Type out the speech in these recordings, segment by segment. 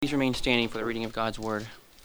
Please remain standing for the reading of God's Word.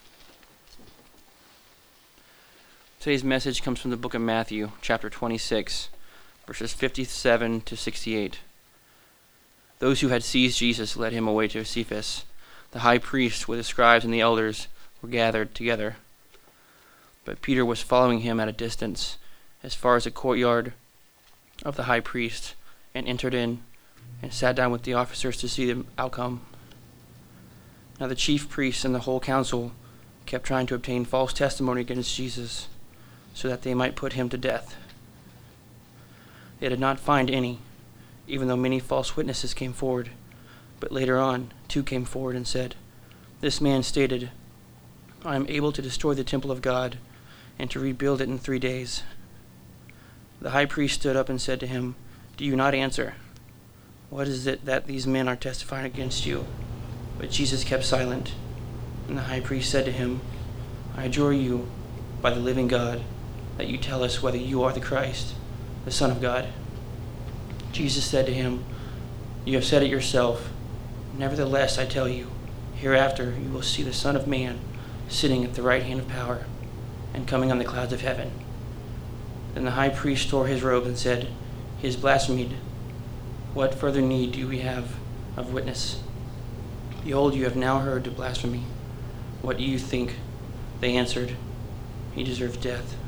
Today's message comes from the book of Matthew, chapter 26, verses 57 to 68. Those who had seized Jesus led him away to Cephas. The high priest with the scribes and the elders were gathered together. But Peter was following him at a distance, as far as the courtyard of the high priest, and entered in and sat down with the officers to see the outcome. Now the chief priests and the whole council kept trying to obtain false testimony against Jesus, so that they might put him to death. They did not find any, even though many false witnesses came forward. But later on, 2 came forward and said, "This man stated, 'I am able to destroy the temple of God and to rebuild it in 3 days.'" The high priest stood up and said to him, "Do you not answer? What is it that these men are testifying against you?" But Jesus kept silent. And the high priest said to him, "I adjure you by the living God that you tell us whether you are the Christ, the Son of God." Jesus said to him, "You have said it yourself. Nevertheless, I tell you, hereafter you will see the Son of Man sitting at the right hand of power and coming on the clouds of heaven." Then the high priest tore his robe and said, "He has blasphemed. What further need do we have of witness? Behold, you have now heard the blasphemy. What do you think?" They answered, "He deserves death."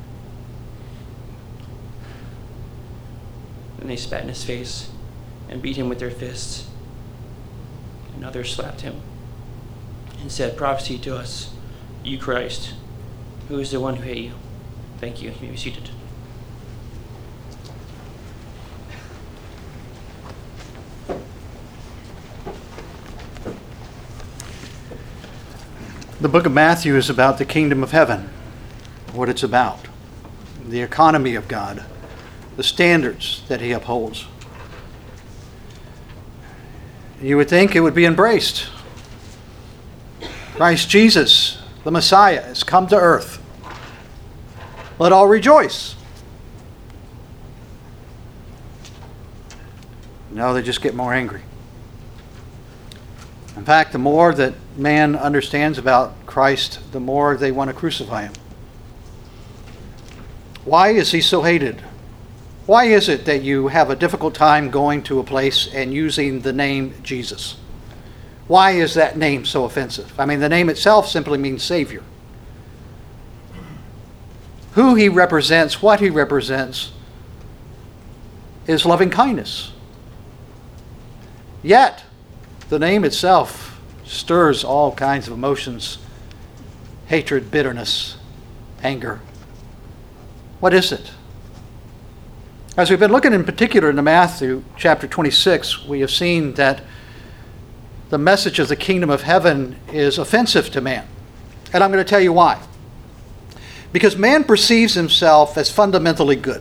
Then they spat in his face and beat him with their fists. And others slapped him and said, "Prophecy to us, you Christ. Who is the one who hit you?" Thank you. You may be seated. The book of Matthew is about the kingdom of heaven, what it's about, the economy of God, the standards that he upholds. You would think it would be embraced. Christ Jesus, the Messiah, has come to earth. Let all rejoice. No, they just get more angry. In fact, the more that man understands about Christ, the more they want to crucify him. Why is he so hated? Why is it that you have a difficult time going to a place and using the name Jesus? Why is that name so offensive? I mean, the name itself simply means Savior. Who he represents, what he represents, is loving kindness. Yet, the name itself stirs all kinds of emotions: hatred, bitterness, anger. What is it? As we've been looking in particular into Matthew chapter 26, we have seen that the message of the kingdom of heaven is offensive to man. And I'm going to tell you why. Because man perceives himself as fundamentally good.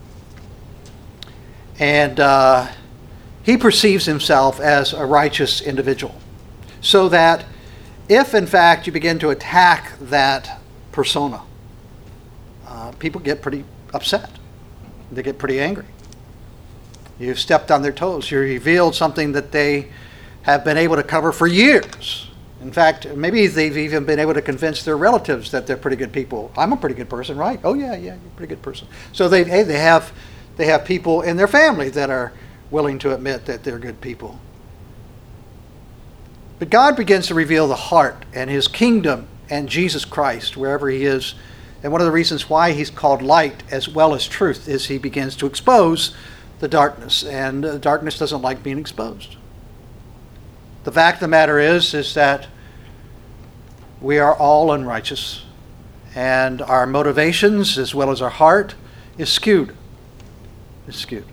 And he perceives himself as a righteous individual. So that if, in fact, you begin to attack that persona, people get pretty upset. They get pretty angry. You've stepped on their toes. You revealed something that they have been able to cover for years. In fact, maybe they've even been able to convince their relatives that they're pretty good people. I'm a pretty good person, right? Oh, yeah, you're a pretty good person. So they have people in their family that are willing to admit that they're good people. But God begins to reveal the heart and his kingdom and Jesus Christ wherever he is. And one of the reasons why he's called light as well as truth is he begins to expose the darkness. And darkness doesn't like being exposed. The fact of the matter is that we are all unrighteous. And our motivations as well as our heart is skewed. It's skewed.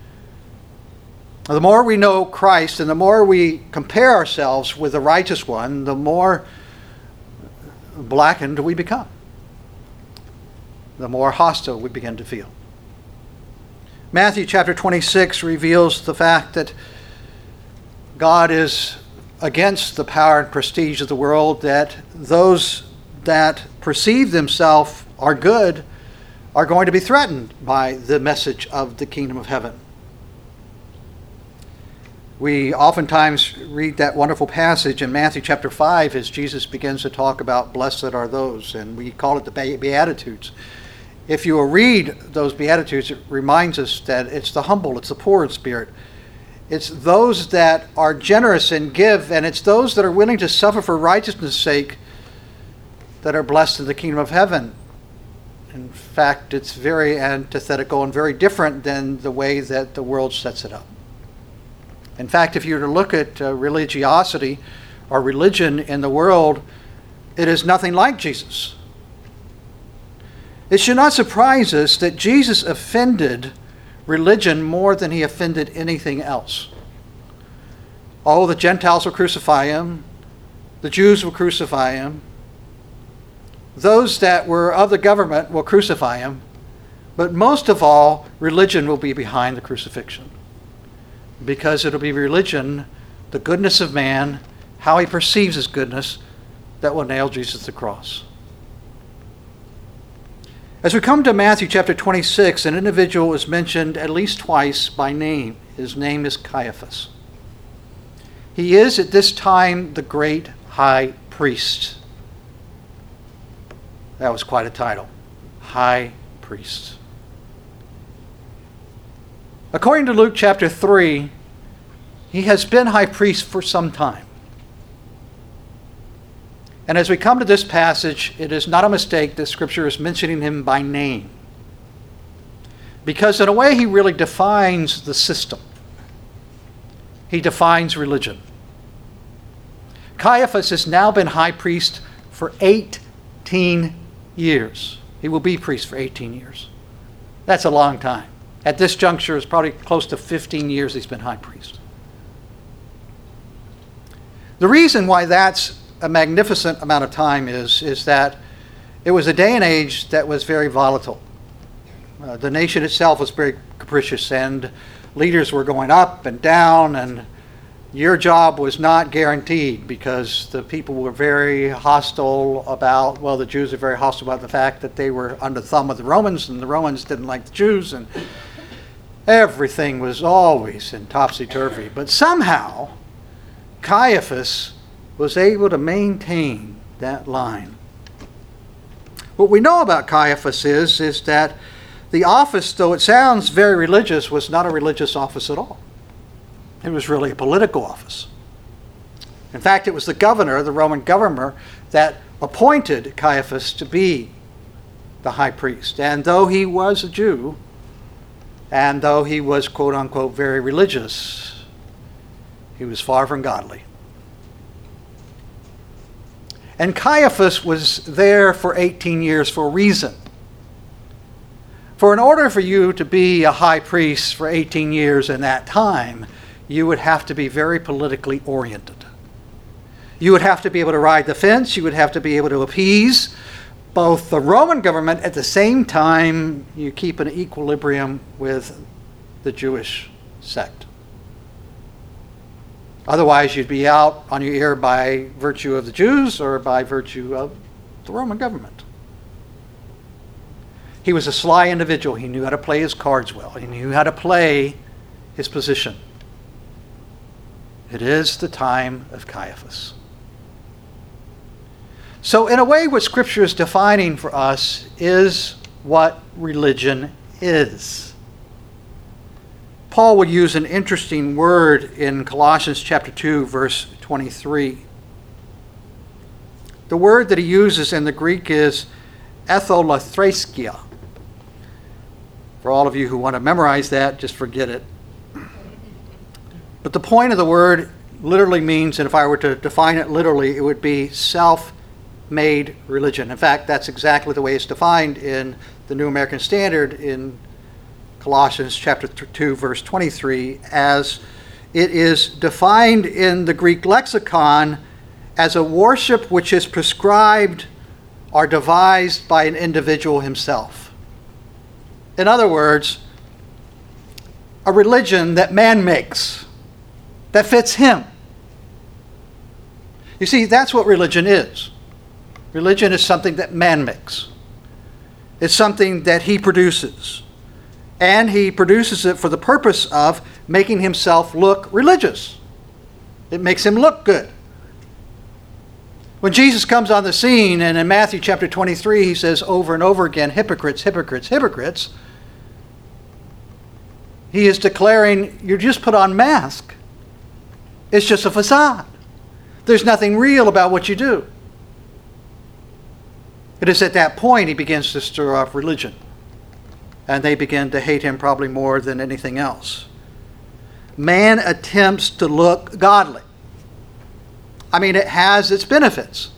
The more we know Christ and the more we compare ourselves with the righteous one, the more blackened we become. The more hostile we begin to feel. Matthew chapter 26 reveals the fact that God is against the power and prestige of the world, that those that perceive themselves are good are going to be threatened by the message of the kingdom of heaven. We oftentimes read that wonderful passage in Matthew chapter 5 as Jesus begins to talk about blessed are those, and we call it the Beatitudes. If you will read those Beatitudes, it reminds us that it's the humble, it's the poor in spirit. It's those that are generous and give, and it's those that are willing to suffer for righteousness' sake that are blessed in the kingdom of heaven. In fact, it's very antithetical and very different than the way that the world sets it up. In fact, if you were to look at religiosity or religion in the world, it is nothing like Jesus. It should not surprise us that Jesus offended religion more than he offended anything else. Oh, the Gentiles will crucify him. The Jews will crucify him. Those that were of the government will crucify him. But most of all, religion will be behind the crucifixion. Because it'll be religion, the goodness of man, how he perceives his goodness, that will nail Jesus to the cross. As we come to Matthew chapter 26, an individual is mentioned at least twice by name. His name is Caiaphas. He is at this time the great high priest. That was quite a title. High priest. According to Luke chapter 3, he has been high priest for some time. And as we come to this passage, it is not a mistake that Scripture is mentioning him by name. Because in a way, he really defines the system. He defines religion. Caiaphas has now been high priest for 18 years. He will be priest for 18 years. That's a long time. At this juncture, it's probably close to 15 years he's been high priest. The reason why that's a magnificent amount of time is that it was a day and age that was very volatile. The nation itself was very capricious, and leaders were going up and down, and your job was not guaranteed because the people were very hostile about, well, the Jews are very hostile about the fact that they were under the thumb of the Romans, and the Romans didn't like the Jews, and everything was always in topsy-turvy. But somehow, Caiaphas was able to maintain that line. What we know about Caiaphas is that the office, though it sounds very religious, was not a religious office at all. It was really a political office. In fact, it was the governor, the Roman governor, that appointed Caiaphas to be the high priest. And though he was a Jew, and though he was, quote unquote, very religious, he was far from godly. And Caiaphas was there for 18 years for a reason. For in order for you to be a high priest for 18 years in that time, you would have to be very politically oriented. You would have to be able to ride the fence. You would have to be able to appease both the Roman government at the same time you keep an equilibrium with the Jewish sect. Otherwise, you'd be out on your ear by virtue of the Jews or by virtue of the Roman government. He was a sly individual. He knew how to play his cards well. He knew how to play his position. It is the time of Caiaphas. So in a way, what Scripture is defining for us is what religion is. Paul would use an interesting word in Colossians chapter 2, verse 23. The word that he uses in the Greek is etholathreskia. For all of you who want to memorize that, just forget it. But the point of the word literally means, and if I were to define it literally, it would be self-made religion. In fact, that's exactly the way it's defined in the New American Standard in Colossians chapter 2, verse 23, as it is defined in the Greek lexicon as a worship which is prescribed or devised by an individual himself. In other words, a religion that man makes, that fits him. You see, that's what religion is. Religion is something that man makes. It's something that he produces. And he produces it for the purpose of making himself look religious. It makes him look good. When Jesus comes on the scene, and in Matthew chapter 23, he says over and over again, hypocrites, hypocrites, hypocrites, he is declaring, you just put on mask. It's just a facade. There's nothing real about what you do. It is at that point he begins to stir up religion. And they begin to hate him probably more than anything else. Man attempts to look godly. I mean, it has its benefits.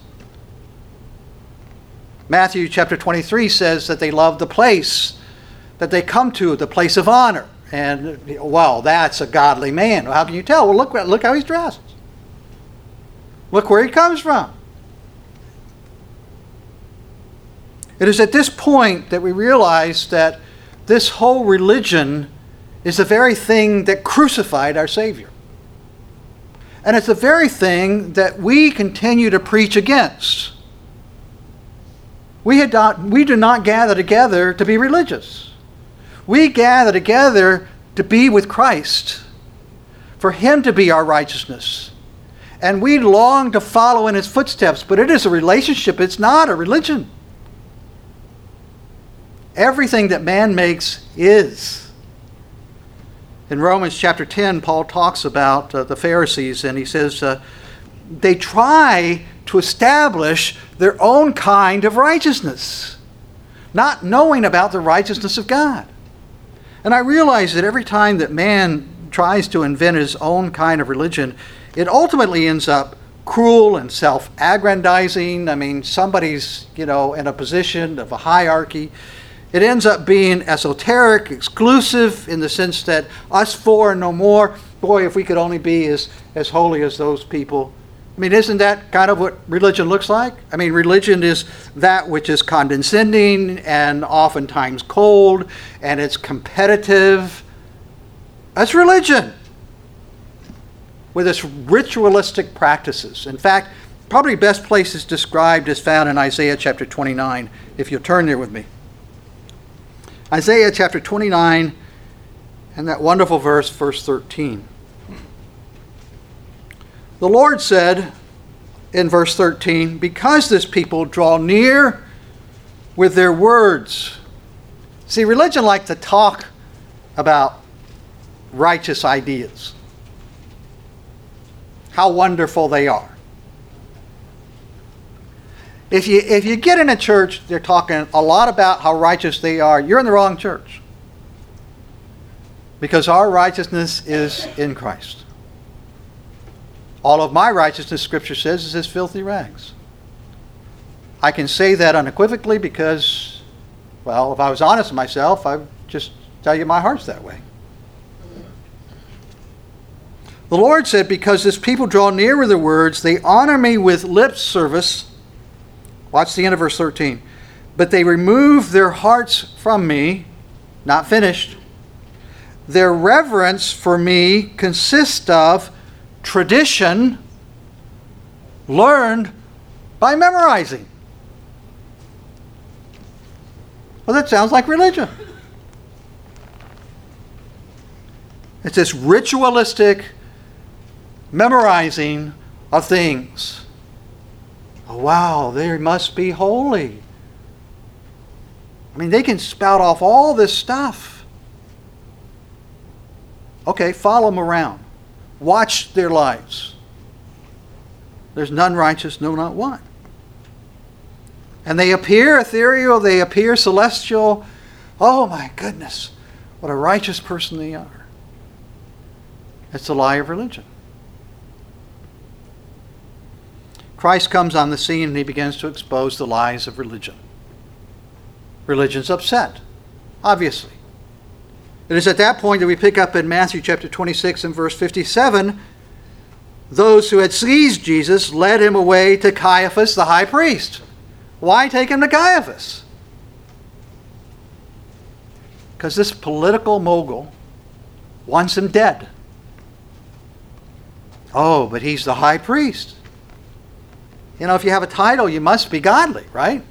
Matthew chapter 23 says that they love the place that they come to, the place of honor. And, well, that's a godly man. How can you tell? Well, look how he's dressed. Look where he comes from. It is at this point that we realize that this whole religion is the very thing that crucified our Savior. And it's the very thing that we continue to preach against. We do not gather together to be religious. We gather together to be with Christ, for Him to be our righteousness. And we long to follow in His footsteps, but it is a relationship, it's not a religion. Everything that man makes is. In Romans chapter 10, Paul talks about the Pharisees, and he says they try to establish their own kind of righteousness, not knowing about the righteousness of God. And I realize that every time that man tries to invent his own kind of religion, it ultimately ends up cruel and self-aggrandizing. I mean, somebody's, in a position of a hierarchy. It ends up being esoteric, exclusive, in the sense that us four and no more. Boy, if we could only be as holy as those people. I mean, isn't that kind of what religion looks like? I mean, religion is that which is condescending and oftentimes cold, and it's competitive. That's religion, with its ritualistic practices. In fact, probably best place is described as found in Isaiah chapter 29, if you'll turn there with me. Isaiah chapter 29, and that wonderful verse 13. The Lord said in verse 13, because this people draw near with their words. See, religion likes to talk about righteous ideas, how wonderful they are. If you get in a church, they're talking a lot about how righteous they are, you're in the wrong church. Because our righteousness is in Christ. All of my righteousness, Scripture says, is as filthy rags. I can say that unequivocally because, well, if I was honest with myself, I'd just tell you my heart's that way. The Lord said, because this people draw near with their words, they honor me with lip service. Watch the end of verse 13. But they remove their hearts from me. Not finished. Their reverence for me consists of tradition learned by memorizing. Well, that sounds like religion. It's this ritualistic memorizing of things. Oh, wow, they must be holy. I mean, they can spout off all this stuff. Okay, follow them around. Watch their lives. There's none righteous, no, not one. And they appear ethereal, they appear celestial. Oh my goodness, what a righteous person they are. It's the lie of religion. Christ comes on the scene and he begins to expose the lies of religion. Religion's upset, obviously. It is at that point that we pick up in Matthew chapter 26 and verse 57, those who had seized Jesus led him away to Caiaphas the high priest. Why take him to Caiaphas? Because this political mogul wants him dead. Oh, but he's the high priest. You know, if you have a title, you must be godly, right?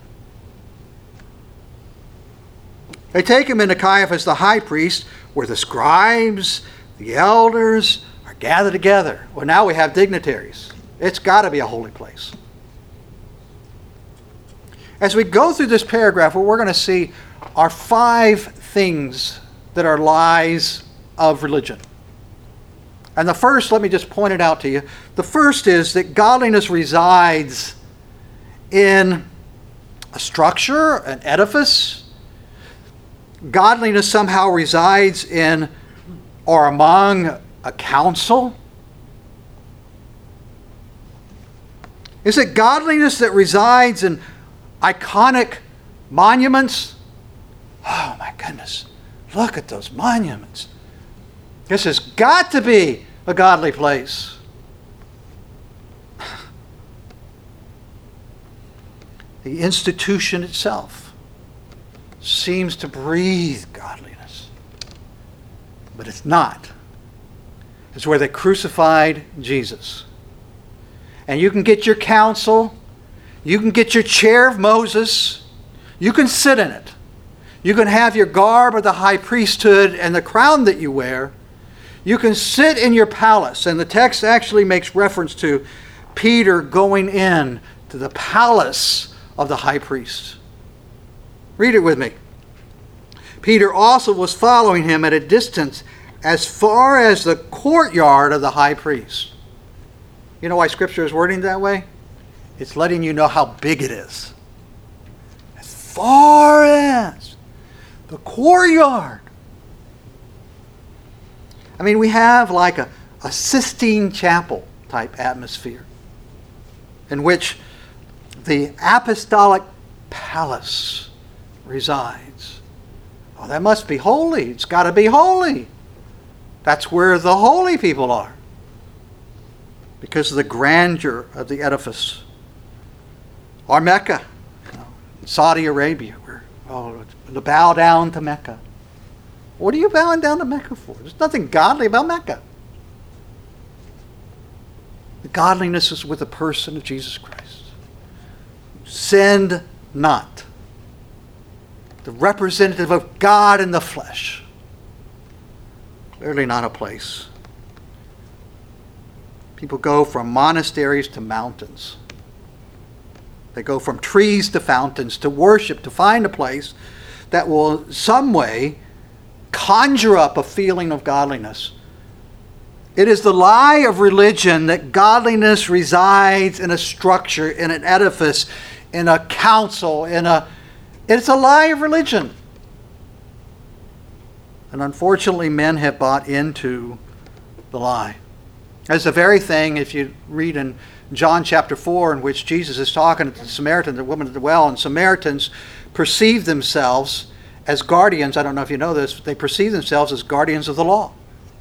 They take him into Caiaphas the high priest, where the scribes, the elders are gather together. Well, now we have dignitaries. It's got to be a holy place. As we go through this paragraph, what we're going to see are 5 things that are lies of religion. And the first, let me just point it out to you. The first is that godliness resides in a structure, an edifice. Godliness somehow resides in or among a council. Is it godliness that resides in iconic monuments? Oh my goodness, look at those monuments. This has got to be a godly place. The institution itself seems to breathe godliness, but it's not. It's where they crucified Jesus. And you can get your council, you can get your chair of Moses, you can sit in it. You can have your garb of the high priesthood and the crown that you wear. You can sit in your palace. And the text actually makes reference to Peter going in to the palace of the high priest. Read it with me. Peter also was following him at a distance as far as the courtyard of the high priest. You know why Scripture is wording that way? It's letting you know how big it is. As far as the courtyard. I mean, we have like a Sistine Chapel type atmosphere in which the apostolic palace resides. Oh, that must be holy. It's got to be holy. That's where the holy people are, because of the grandeur of the edifice. Or Mecca, Saudi Arabia, where to bow down to Mecca. What are you bowing down to Mecca for? There's nothing godly about Mecca. The godliness is with the person of Jesus Christ. Sinned not. The representative of God in the flesh. Clearly not a place. People go from monasteries to mountains. They go from trees to fountains to worship, to find a place that will some way conjure up a feeling of godliness. It is the lie of religion that godliness resides in a structure, in an edifice, in a council, it's a lie of religion. And unfortunately, men have bought into the lie. That's the very thing, if you read in John chapter 4, in which Jesus is talking to the Samaritan, the woman at the well, and Samaritans perceive themselves as guardians. I don't know if you know this, but they perceive themselves as guardians of the law.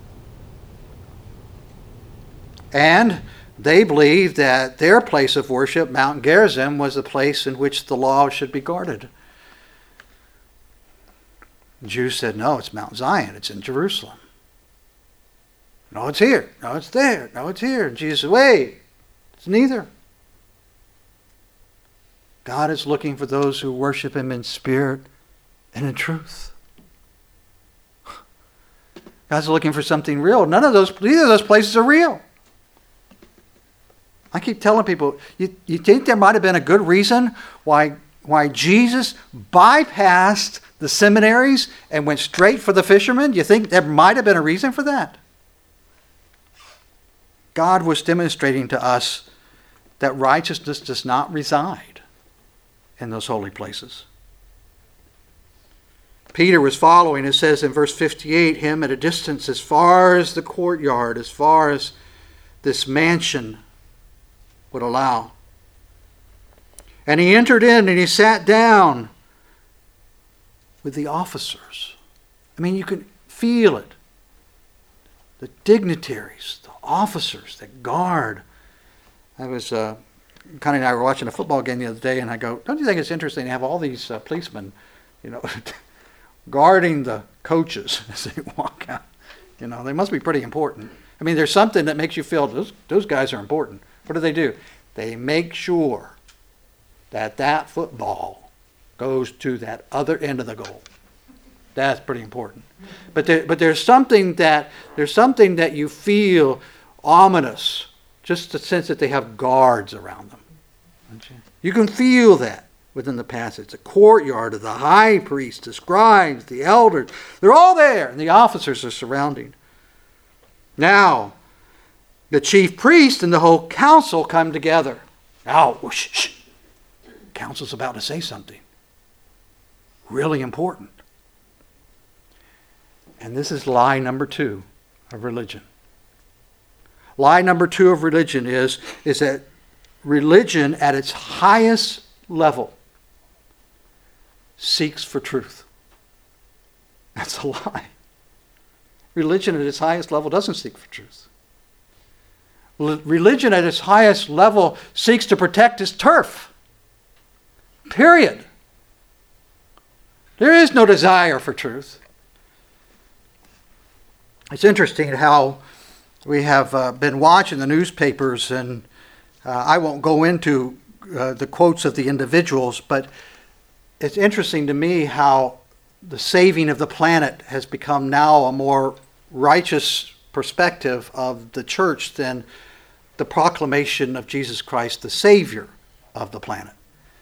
And they believed that their place of worship, Mount Gerizim, was the place in which the law should be guarded. The Jews said, no, it's Mount Zion. It's in Jerusalem. No, it's here. No, it's there. No, it's here. And Jesus said, wait, it's neither. God is looking for those who worship Him in spirit and in truth. God's looking for something real. Neither of those places are real. I keep telling people, you think there might have been a good reason why Jesus bypassed the seminaries and went straight for the fishermen? You think there might have been a reason for that? God was demonstrating to us that righteousness does not reside in those holy places. Peter was following, it says in verse 58, him at a distance as far as the courtyard, as far as this mansion would allow. And he entered in and he sat down with the officers. I mean, you can feel it. The dignitaries, the officers that guard. Connie and I were watching a football game the other day, and I go, don't you think it's interesting to have all these policemen, guarding the coaches as they walk out? They must be pretty important. I mean, there's something that makes you feel those guys are important. What do? They make sure that football goes to that other end of the goal. That's pretty important. But there's something that you feel ominous, just the sense that they have guards around them. You can feel that within the passage. The courtyard of the high priest, the scribes, the elders, they're all there, and the officers are surrounding. Now, the chief priest and the whole council come together. Now, shh. Council's about to say something really important. And this is lie number 2 of religion. Lie number 2 of religion is that religion at its highest level seeks for truth. That's a lie. Religion at its highest level doesn't seek for truth. Religion at its highest level seeks to protect its turf. Period. There is no desire for truth. It's interesting how we have been watching the newspapers, and I won't go into the quotes of the individuals, but it's interesting to me how the saving of the planet has become now a more righteous perspective of the church than the proclamation of Jesus Christ, the Savior of the planet.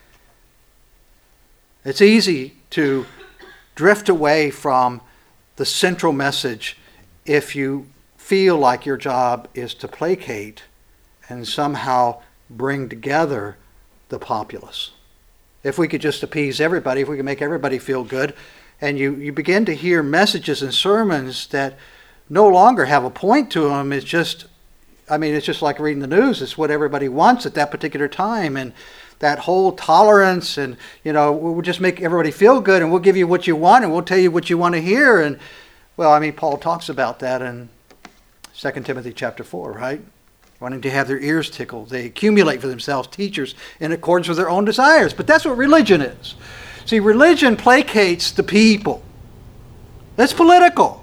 It's easy to drift away from the central message if you feel like your job is to placate and somehow bring together the populace. If we could just appease everybody, if we could make everybody feel good, and you begin to hear messages and sermons that no longer have a point to them, it's just like reading the news. It's what everybody wants at that particular time, and that whole tolerance, and we'll just make everybody feel good, and we'll give you what you want, and we'll tell you what you want to hear. And Paul talks about that in 2 Timothy chapter 4, right? Wanting to have their ears tickled. They accumulate for themselves teachers in accordance with their own desires. But that's what religion is. See, religion placates the people. That's political.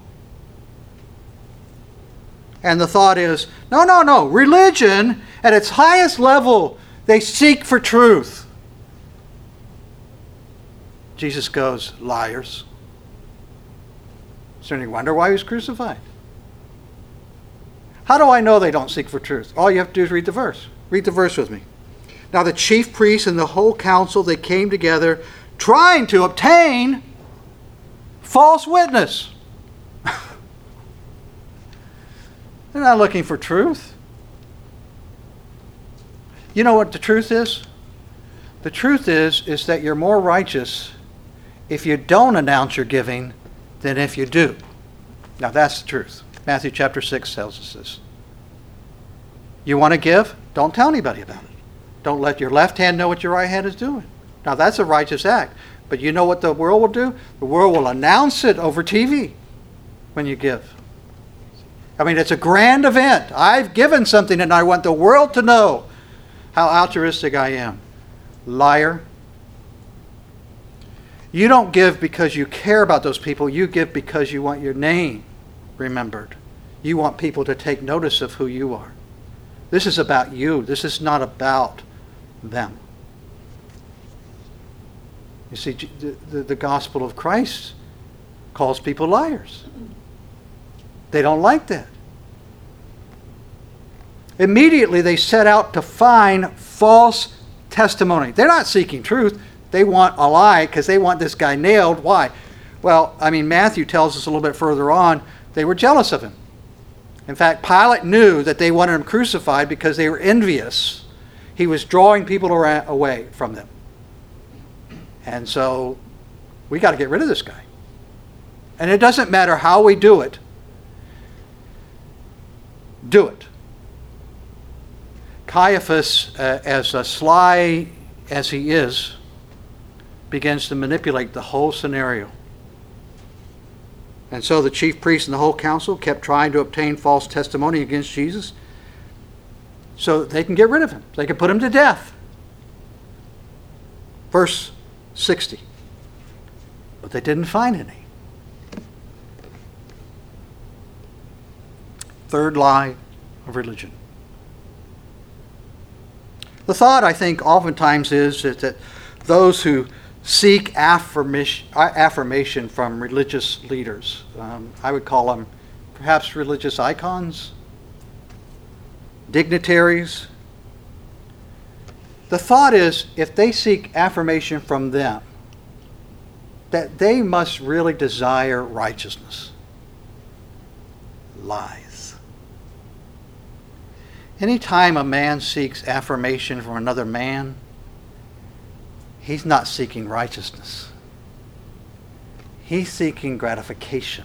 And the thought is, no. Religion, at its highest level, they seek for truth. Jesus goes, liars. Is there any wonder why he was crucified? How do I know they don't seek for truth? All you have to do is read the verse. Read the verse with me. Now the chief priests and the whole council, they came together trying to obtain false witness. They're not looking for truth. You know what the truth is? The truth is that you're more righteous if you don't announce your giving than if you do. Now that's the truth. Matthew chapter 6 tells us this. You want to give? Don't tell anybody about it. Don't let your left hand know what your right hand is doing. Now that's a righteous act. But you know what the world will do? The world will announce it over TV when you give. It's a grand event. I've given something and I want the world to know how altruistic I am. Liar. You don't give because you care about those people. You give because you want your name remembered. You want people to take notice of who you are. This is about you. This is not about them. You see, the gospel of Christ calls people liars. They don't like that. Immediately they set out to find false testimony. They're not seeking truth. They want a lie because they want this guy nailed. Why? Matthew tells us a little bit further on, they were jealous of him. In fact, Pilate knew that they wanted him crucified because they were envious. He was drawing people away from them. And so, we got to get rid of this guy. And it doesn't matter how we do it. Do it. Caiaphas, as sly as he is, begins to manipulate the whole scenario. And so the chief priests and the whole council kept trying to obtain false testimony against Jesus so they can get rid of him. They can put him to death. Verse 60. But they didn't find any. Third lie of religion. The thought, I think, oftentimes is that those who seek affirmation from religious leaders. I would call them perhaps religious icons, dignitaries. The thought is, if they seek affirmation from them, that they must really desire righteousness. Lies. Anytime a man seeks affirmation from another man, he's not seeking righteousness. He's seeking gratification.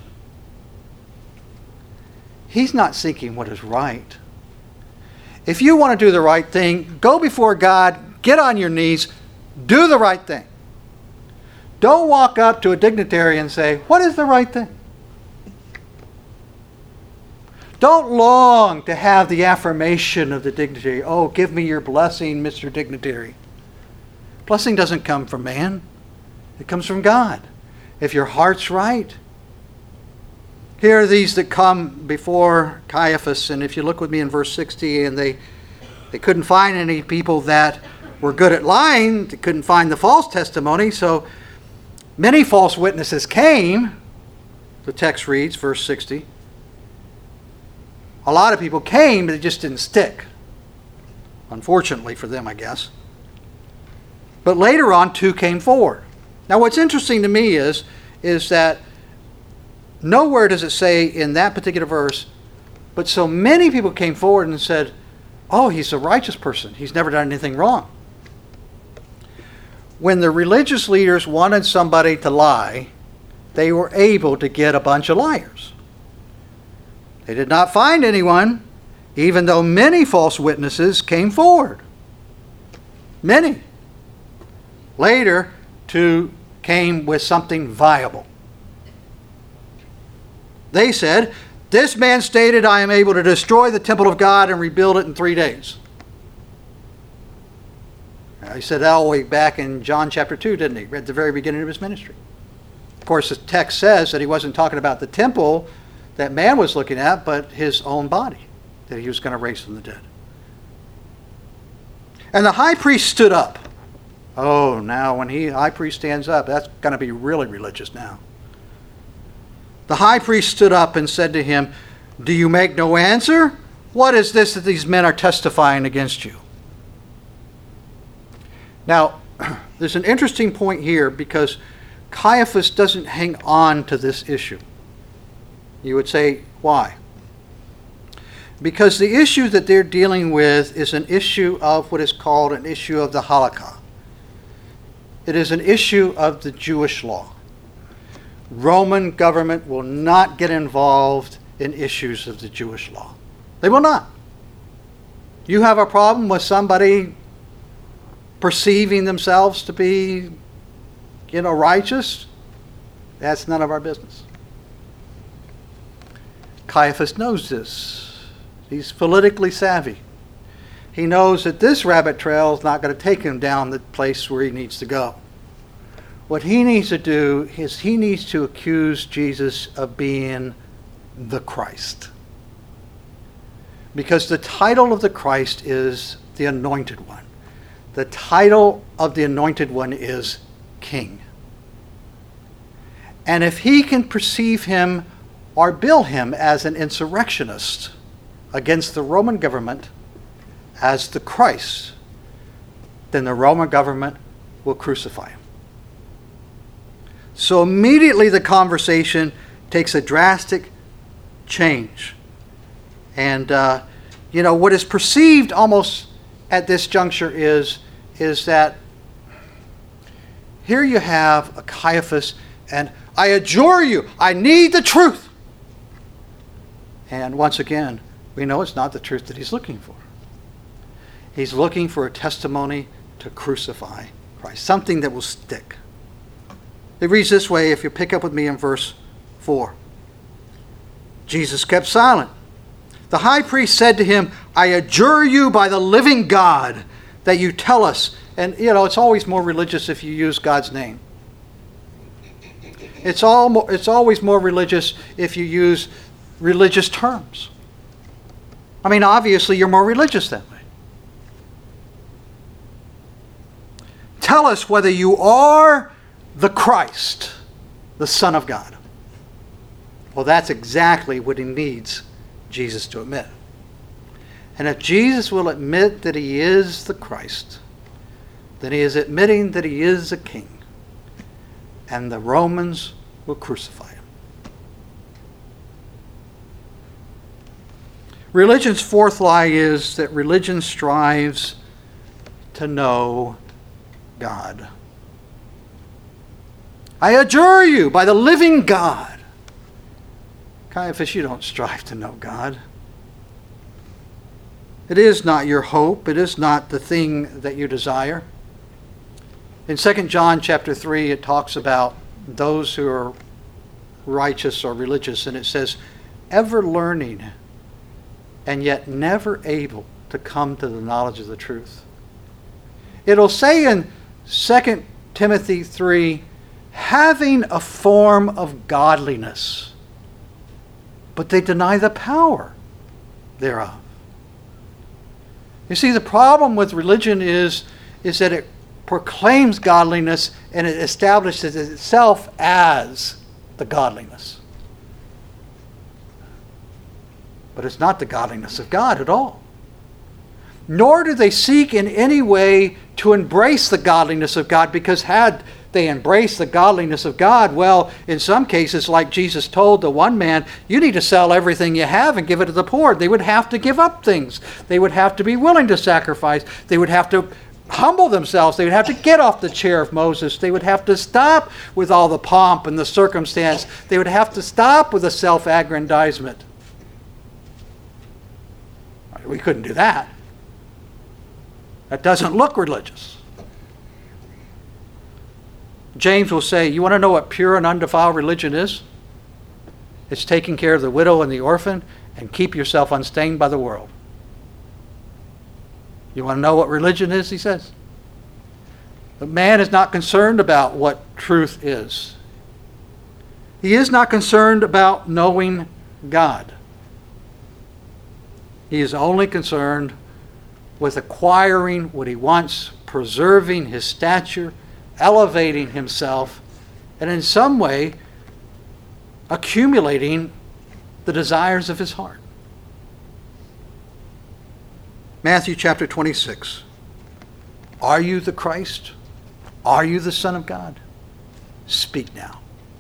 He's not seeking what is right. If you want to do the right thing, go before God, get on your knees, do the right thing. Don't walk up to a dignitary and say, "What is the right thing?" Don't long to have the affirmation of the dignitary. "Oh, give me your blessing, Mr. Dignitary." Blessing doesn't come from man. It comes from God. If your heart's right. Here are these that come before Caiaphas, and if you look with me in verse 60, and they couldn't find any people that were good at lying. They couldn't find the false testimony, so many false witnesses came. The text reads, verse 60. A lot of people came, but they just didn't stick. Unfortunately for them, I guess. But later on, 2 came forward. Now what's interesting to me is that nowhere does it say in that particular verse, but so many people came forward and said, "Oh, he's a righteous person. He's never done anything wrong." When the religious leaders wanted somebody to lie, they were able to get a bunch of liars. They did not find anyone, even though many false witnesses came forward. Many. Later, 2 came with something viable. They said, "This man stated, 'I am able to destroy the temple of God and rebuild it in 3 days.'" He said that all the way back in John chapter 2, didn't he? At the very beginning of his ministry. Of course, the text says that he wasn't talking about the temple that man was looking at, but his own body, that he was going to raise from the dead. And the high priest stood up. Oh, now when high priest stands up, that's going to be really religious now. The high priest stood up and said to him, "Do you make no answer? What is this that these men are testifying against you?" Now, there's an interesting point here because Caiaphas doesn't hang on to this issue. You would say, why? Because the issue that they're dealing with is an issue of what is called an issue of the halakha. It is an issue of the Jewish law. Roman government will not get involved in issues of the Jewish law. They will not. You have a problem with somebody perceiving themselves to be, righteous? That's none of our business. Caiaphas knows this. He's politically savvy. He knows that this rabbit trail is not going to take him down the place where he needs to go. What he needs to do is he needs to accuse Jesus of being the Christ. Because the title of the Christ is the Anointed One. The title of the Anointed One is King. And if he can perceive him or bill him as an insurrectionist against the Roman government as the Christ, then the Roman government will crucify him. So immediately the conversation takes a drastic change. And, what is perceived almost at this juncture is that here you have a Caiaphas, and I adjure you, I need the truth. And once again, we know it's not the truth that he's looking for. He's looking for a testimony to crucify Christ, something that will stick. It reads this way, if you pick up with me in verse 4. Jesus kept silent. The high priest said to him, I adjure you by the living God that you tell us. And, it's always more religious if you use God's name. It's always more religious if you use religious terms. I mean, obviously, you're more religious that way. tell us whether you are the Christ, the Son of God. Well, that's exactly what he needs Jesus to admit. And if Jesus will admit that he is the Christ, then he is admitting that he is a king. And the Romans will crucify him. Religion's fourth lie is that religion strives to know God. I adjure you by the living God. Caiaphas, you don't strive to know God. It is not your hope. It is not the thing that you desire. In 2 John chapter 3, it talks about those who are righteous or religious, and it says, ever learning and yet never able to come to the knowledge of the truth. It'll say in 2 Timothy 3, having a form of godliness, but they deny the power thereof. You see, the problem with religion is that it proclaims godliness and it establishes itself as the godliness. But it's not the godliness of God at all. Nor do they seek in any way to embrace the godliness of God, because had they embraced the godliness of God, well, in some cases, like Jesus told the one man, you need to sell everything you have and give it to the poor. They would have to give up things. They would have to be willing to sacrifice. They would have to humble themselves. They would have to get off the chair of Moses. They would have to stop with all the pomp and the circumstance. They would have to stop with the self-aggrandizement. We couldn't do that. That doesn't look religious. James will say, you want to know what pure and undefiled religion is? It's taking care of the widow and the orphan and keep yourself unstained by the world. You want to know what religion is, he says? But man is not concerned about what truth is. He is not concerned about knowing God. He is only concerned with acquiring what he wants, preserving his stature, elevating himself, and in some way accumulating the desires of his heart. Matthew chapter 26. Are you the Christ? Are you the Son of God? Speak now.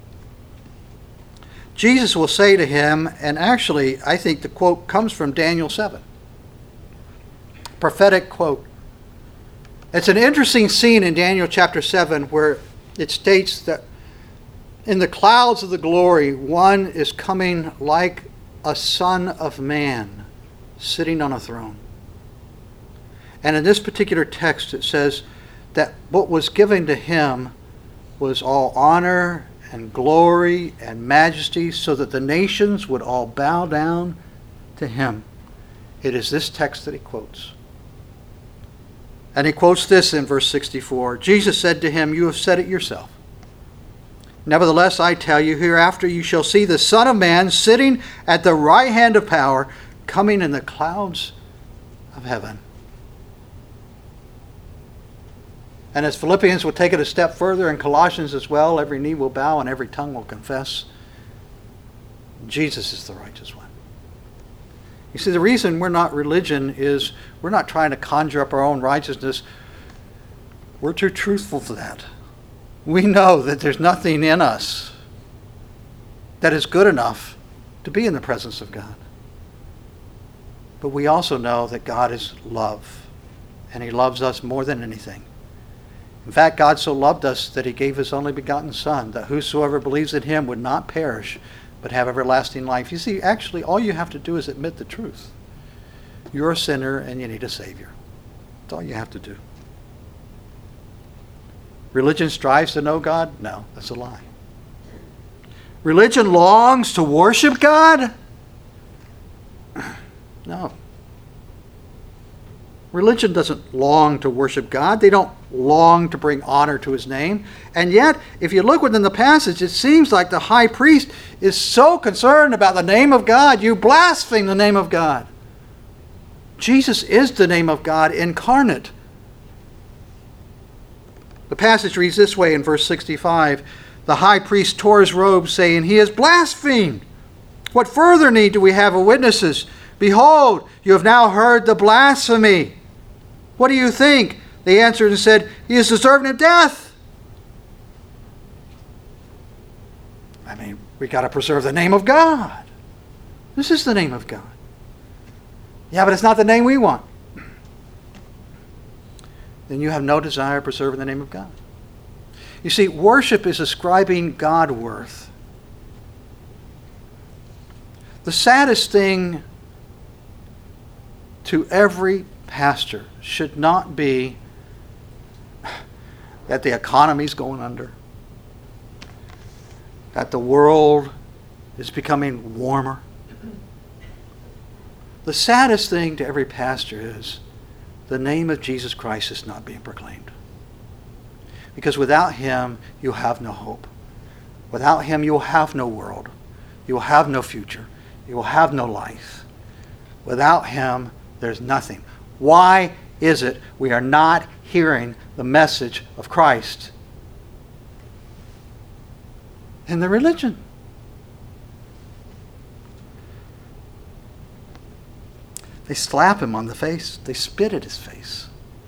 Jesus will say to him, and actually I think the quote comes from Daniel 7. Prophetic quote. It's an interesting scene in Daniel chapter 7 where it states that in the clouds of the glory, one is coming like a son of man sitting on a throne. And in this particular text it says that what was given to him was all honor and glory and majesty, so that the nations would all bow down to him. It is this text that he quotes. And he quotes this in verse 64. Jesus said to him, you have said it yourself. Nevertheless, I tell you, hereafter you shall see the Son of Man sitting at the right hand of power, coming in the clouds of heaven. And as Philippians will take it a step further, and Colossians as well, every knee will bow and every tongue will confess Jesus is the righteous one. You see, the reason we're not religion is we're not trying to conjure up our own righteousness. We're too truthful for that. We know that there's nothing in us that is good enough to be in the presence of God. But we also know that God is love, and he loves us more than anything. In fact, God so loved us that he gave his only begotten Son, that whosoever believes in him would not perish, but have everlasting life. You see, actually, all you have to do is admit the truth. You're a sinner and you need a Savior. That's all you have to do. Religion strives to know God? No, that's a lie. Religion longs to worship God? No. Religion doesn't long to worship God. They don't long to bring honor to his name. And yet, if you look within the passage, it seems like the high priest is so concerned about the name of God. You blaspheme the name of God. Jesus is the name of God incarnate. The passage reads this way in verse 65. The high priest tore his robe, saying, "He has blasphemed. What further need do we have of witnesses? Behold, you have now heard the blasphemy. What do you think?" They answered and said, "He is deserving of death." I mean, we got to preserve the name of God. This is the name of God. Yeah, but it's not the name we want. Then you have no desire of preserving the name of God. You see, worship is ascribing God worth. The saddest thing to every pastor should not be that the economy's going under, that the world is becoming warmer. The saddest thing to every pastor is the name of Jesus Christ is not being proclaimed. Because without him, you'll have no hope. Without him, you'll have no world. You will have no future. You will have no life. Without him, there's nothing. Why is it we are not hearing the message of Christ in the religion? They slap him on the face. They spit at his face.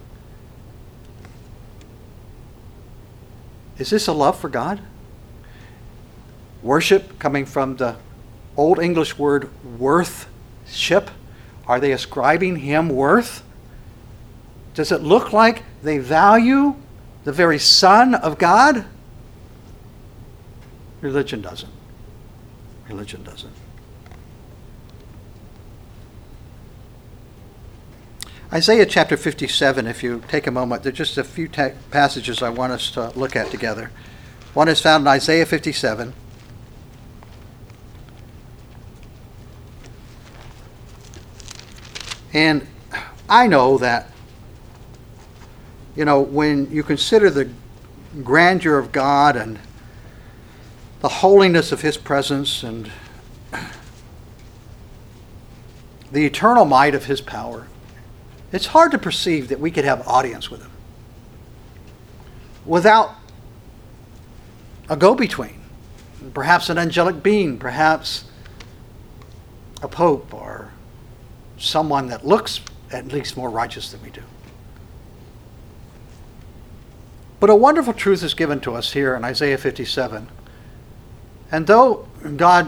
Is this a love for God? Worship, coming from the Old English word worthship. Are they ascribing him worth? Does it look like they value the very Son of God? Religion doesn't. Religion doesn't. Isaiah chapter 57, if you take a moment, there's just a few passages I want us to look at together. One is found in Isaiah 57. And I know that, when you consider the grandeur of God and the holiness of his presence and the eternal might of his power, it's hard to perceive that we could have audience with him without a go-between, perhaps an angelic being, perhaps a pope or someone that looks at least more righteous than we do. But a wonderful truth is given to us here in Isaiah 57. And though God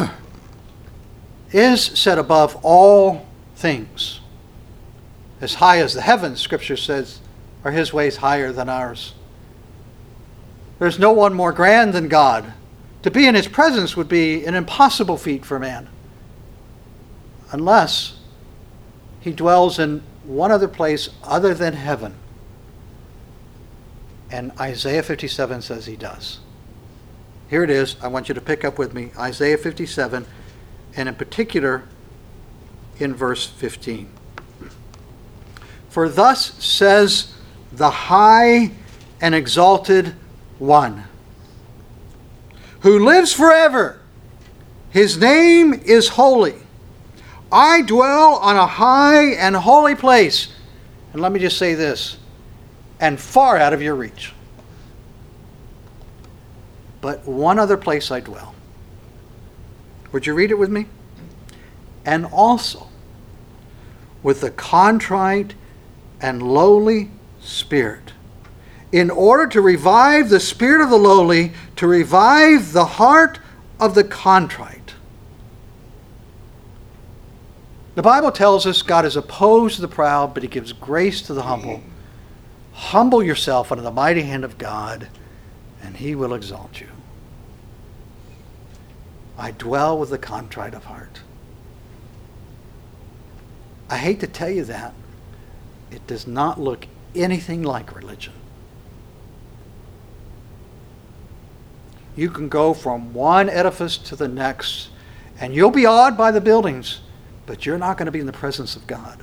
is set above all things, as high as the heavens, Scripture says, are his ways higher than ours. There's no one more grand than God. To be in his presence would be an impossible feat for man, unless he dwells in one other place other than heaven. And Isaiah 57 says he does. Here it is. I want you to pick up with me Isaiah 57, and in particular in verse 15. For thus says the high and exalted one, who lives forever. His name is holy. I dwell on a high and holy place. And let me just say this, and far out of your reach. But one other place I dwell. Would you read it with me? And also with the contrite and lowly spirit, in order to revive the spirit of the lowly, to revive the heart of the contrite. The Bible tells us God is opposed to the proud, but he gives grace to the humble. Humble yourself under the mighty hand of God, and he will exalt you. I dwell with the contrite of heart. I hate to tell you that. It does not look anything like religion. You can go from one edifice to the next, and you'll be awed by the buildings, but you're not going to be in the presence of God.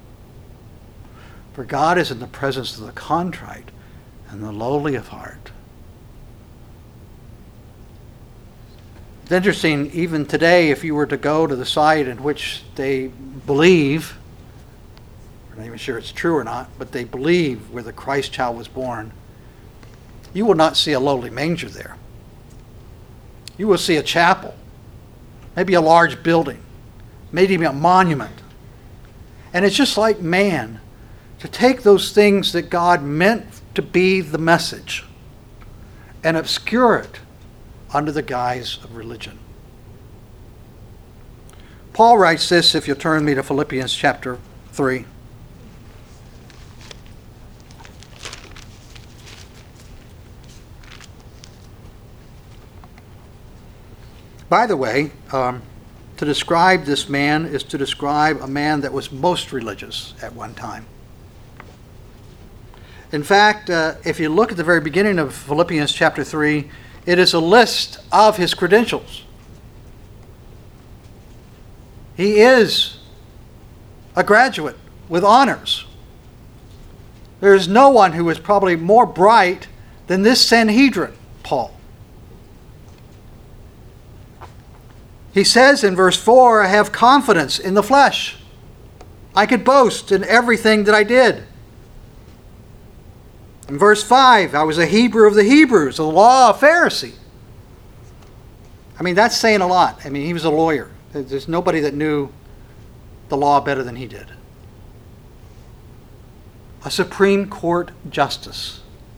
For God is in the presence of the contrite and the lowly of heart. It's interesting, even today, if you were to go to the site in which they believe, I'm not even sure it's true or not, but they believe where the Christ child was born, you will not see a lowly manger there. You will see a chapel, maybe a large building, maybe a monument. And it's just like man to take those things that God meant to be the message and obscure it under the guise of religion. Paul writes this, if you'll turn me to Philippians chapter 3. By the way, to describe this man is to describe a man that was most religious at one time. In fact, if you look at the very beginning of Philippians chapter 3, it is a list of his credentials. He is a graduate with honors. There is no one who is probably more bright than this Sanhedrin, Paul. He says in verse 4, I have confidence in the flesh. I could boast in everything that I did. In verse 5, I was a Hebrew of the Hebrews, the law of Pharisee. I mean, that's saying a lot. I mean, he was a lawyer. There's nobody that knew the law better than he did. A Supreme Court justice.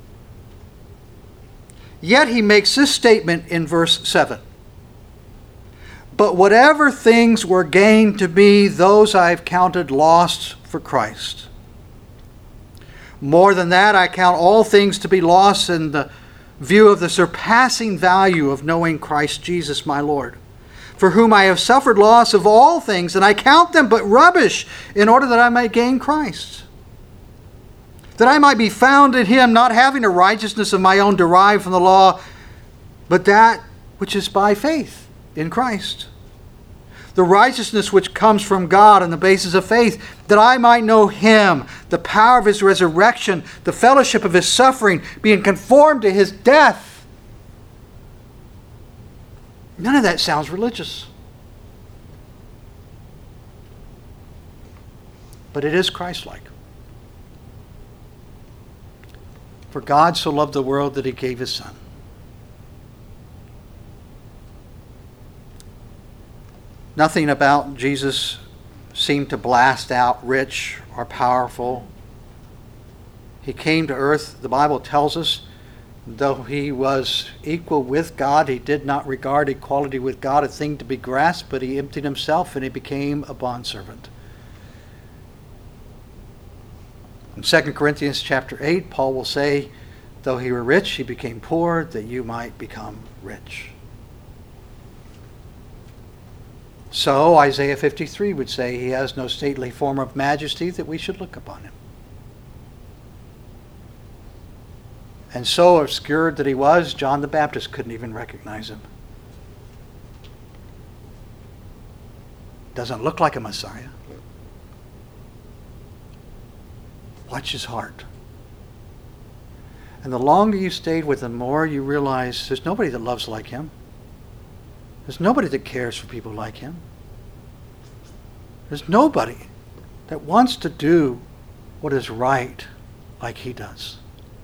Yet he makes this statement in verse 7. But whatever things were gained to me, those I have counted lost for Christ. More than that, I count all things to be lost in the view of the surpassing value of knowing Christ Jesus my Lord, for whom I have suffered loss of all things, and I count them but rubbish, in order that I might gain Christ, that I might be found in him, not having a righteousness of my own derived from the law, but that which is by faith in Christ, the righteousness which comes from God on the basis of faith, that I might know him, the power of his resurrection, the fellowship of his suffering, being conformed to his death. None of that sounds religious. But it is Christ-like. For God so loved the world that he gave his Son. Nothing about Jesus seemed to blast out rich or powerful. He came to earth, the Bible tells us, though he was equal with God, he did not regard equality with God a thing to be grasped, but he emptied himself and he became a bondservant. In 2 Corinthians chapter 8, Paul will say, though he were rich, he became poor, that you might become rich. So Isaiah 53 would say he has no stately form of majesty that we should look upon him. And so obscured that he was, John the Baptist couldn't even recognize him. Doesn't look like a Messiah. Watch his heart. And the longer you stayed with him, the more you realize there's nobody that loves like him. There's nobody that cares for people like him. There's nobody that wants to do what is right like he does.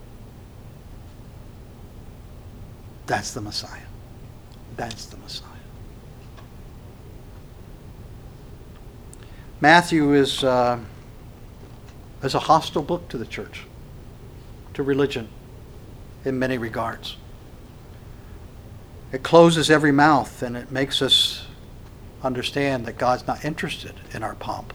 That's the Messiah. That's the Messiah. Matthew is a hostile book to the church, to religion, in many regards. It closes every mouth and it makes us understand that God's not interested in our pomp.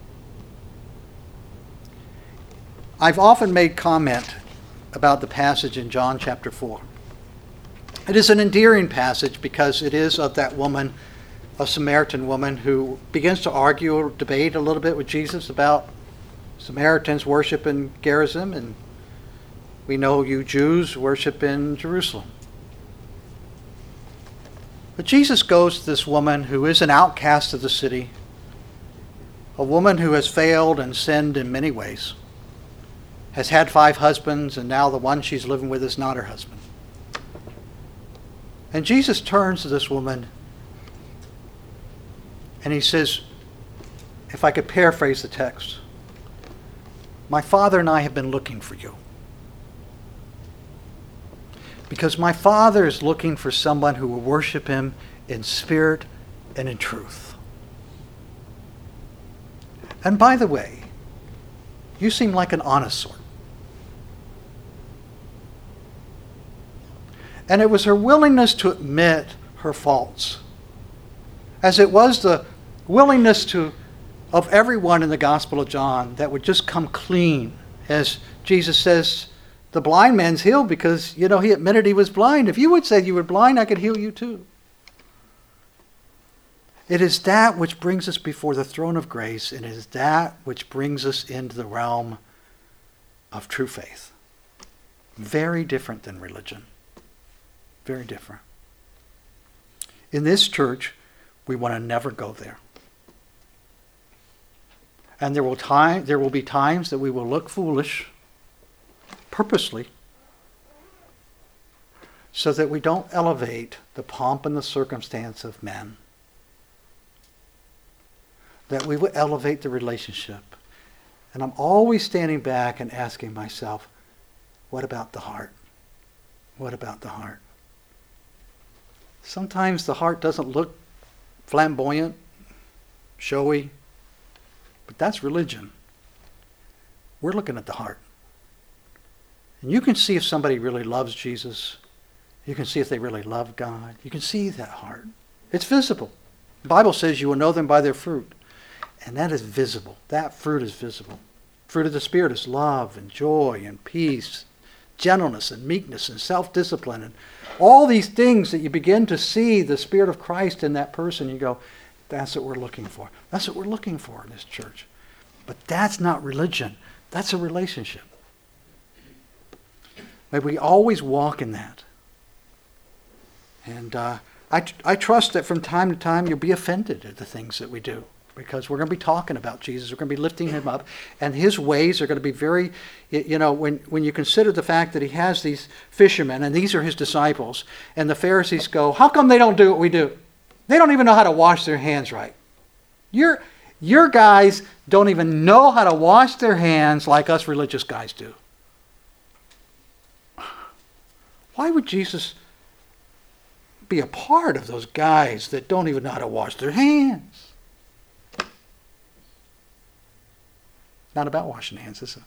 I've often made comment about the passage in John chapter 4. It is an endearing passage because it is of that woman, a Samaritan woman, who begins to argue or debate a little bit with Jesus about Samaritans worship in Gerizim, and we know you Jews worship in Jerusalem. But Jesus goes to this woman who is an outcast of the city, a woman who has failed and sinned in many ways, has had 5 husbands, and now the one she's living with is not her husband. And Jesus turns to this woman and he says, if I could paraphrase the text, my Father and I have been looking for you. Because my Father is looking for someone who will worship him in spirit and in truth. And by the way, you seem like an honest sort. And it was her willingness to admit her faults, as it was the willingness of everyone in the Gospel of John that would just come clean. As Jesus says, the blind man's healed because, he admitted he was blind. If you would say you were blind, I could heal you too. It is that which brings us before the throne of grace, and it is that which brings us into the realm of true faith. Very different than religion. Very different. In this church, we want to never go there. And there will be times that we will look foolish, purposely, so that we don't elevate the pomp and the circumstance of men. That we will elevate the relationship. And I'm always standing back and asking myself, what about the heart? What about the heart? Sometimes the heart doesn't look flamboyant, showy, but that's religion. We're looking at the heart. And you can see if somebody really loves Jesus. You can see if they really love God. You can see that heart. It's visible. The Bible says you will know them by their fruit. And that is visible. That fruit is visible. Fruit of the Spirit is love and joy and peace, gentleness and meekness and self-discipline, and all these things that you begin to see the Spirit of Christ in that person. You go, that's what we're looking for. That's what we're looking for in this church. But that's not religion. That's a relationship. May we always walk in that. And I trust that from time to time you'll be offended at the things that we do, because we're going to be talking about Jesus. We're going to be lifting him up. And his ways are going to be very, when you consider the fact that he has these fishermen, and these are his disciples, and the Pharisees go, how come they don't do what we do? They don't even know how to wash their hands right. Your guys don't even know how to wash their hands like us religious guys do. Why would Jesus be a part of those guys that don't even know how to wash their hands? Not about washing hands, is it?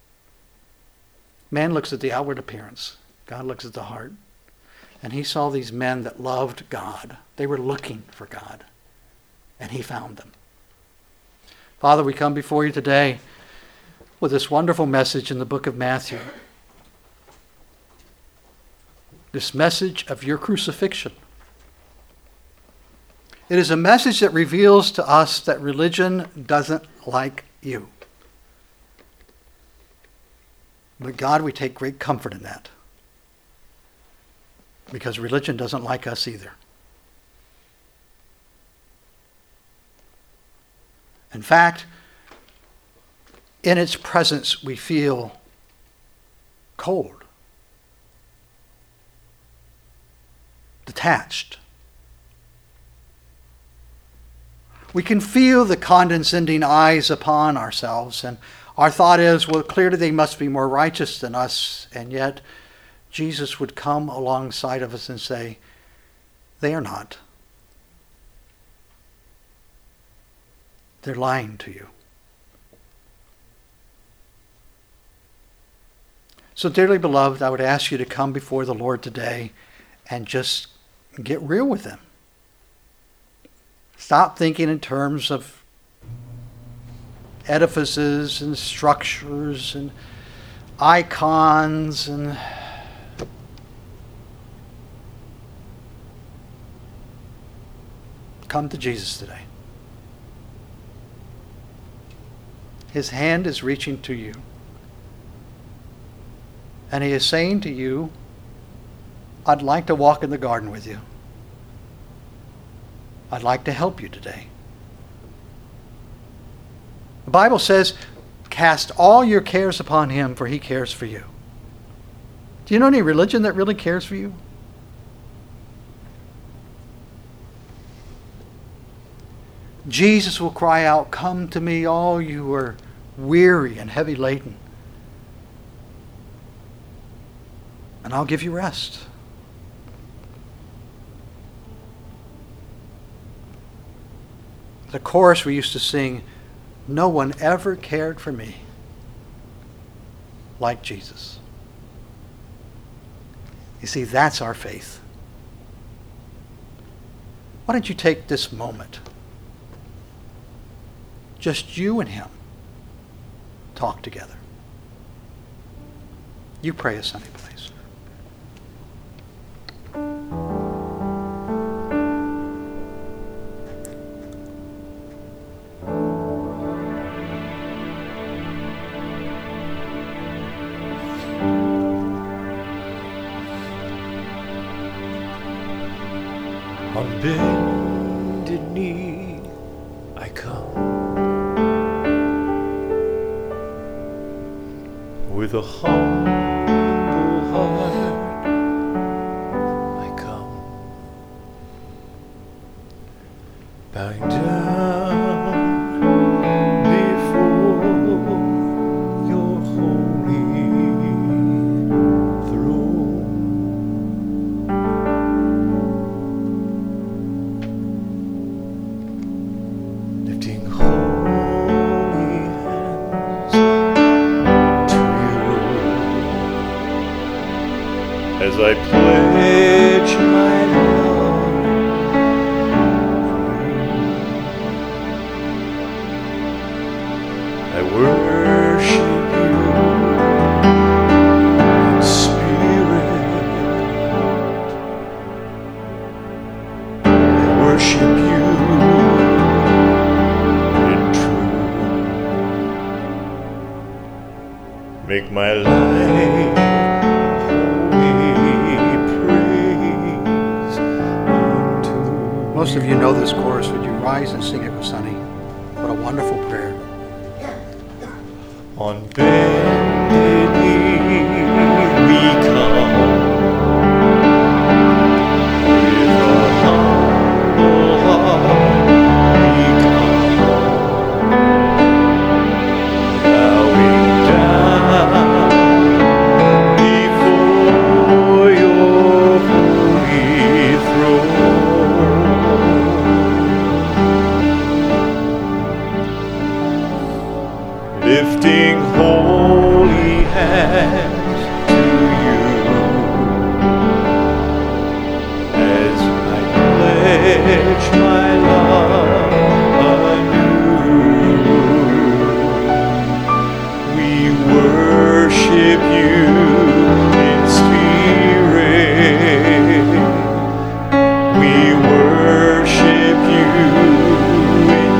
Man looks at the outward appearance. God looks at the heart. And he saw these men that loved God. They were looking for God. And he found them. Father, we come before you today with this wonderful message in the book of Matthew. This message of your crucifixion. It is a message that reveals to us that religion doesn't like you. But God, we take great comfort in that. Because religion doesn't like us either. In fact, in its presence we feel cold, detached. We can feel the condescending eyes upon ourselves, and our thought is, well, clearly they must be more righteous than us, and yet Jesus would come alongside of us and say, they are not. They're lying to you. So dearly beloved, I would ask you to come before the Lord today and just get real with him. Stop thinking in terms of edifices and structures and icons and come to Jesus today. His hand is reaching to you. And he is saying to you, I'd like to walk in the garden with you. I'd like to help you today. The Bible says, cast all your cares upon him, for he cares for you. Do you know any religion that really cares for you? Jesus will cry out, come to me, all you who are weary and heavy laden, and I'll give you rest. The chorus we used to sing, no one ever cared for me like Jesus. You see, that's our faith. Why don't you take this moment? Just you and him talk together. You pray us, Sonny, please. On bended knee I come, with a humble heart I come, bowing down before your holy throne. Lifting holy hands to you, as I pledge my love anew. I worship you in spirit, I worship you in truth. Make my life holy praise unto Most of you know this chorus. Would you rise and sing it with Sonny? What a wonderful prayer. On bended knee we come, with a humble heart we come, bowing down before your holy throne. Lifting holy hands to you, as I pledge my love anew. We worship you in spirit, we worship you in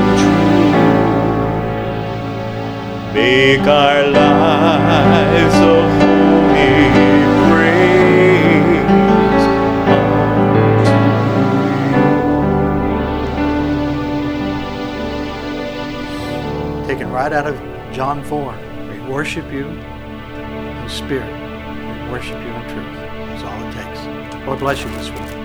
truth. Make our lives a holy praise unto you. Taken right out of John 4. We worship you in spirit. We worship you in truth. That's all it takes. Lord bless you this week.